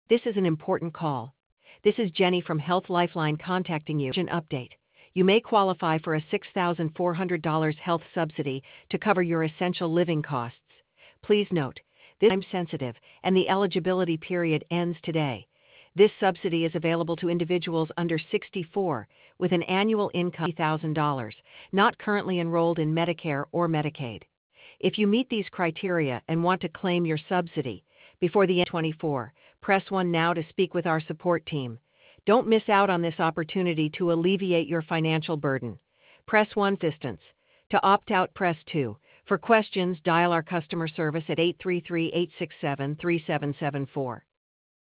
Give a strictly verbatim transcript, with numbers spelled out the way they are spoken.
This is an important call. This is Jenny from Health Lifeline contacting you. An update. You may qualify for a six thousand four hundred dollars health subsidy to cover your essential living costs. Please note, this is time sensitive and the eligibility period ends today. This subsidy is available to individuals under sixty-four with an annual income of fifty thousand dollars, not currently enrolled in Medicare or Medicaid. If you meet these criteria and want to claim your subsidy before the end of twenty twenty-four, press one now to speak with our support team. Don't miss out on this opportunity to alleviate your financial burden. Press one assistance. To opt out, press two. For questions, dial our customer service at eight three three, eight six seven, three seven seven four.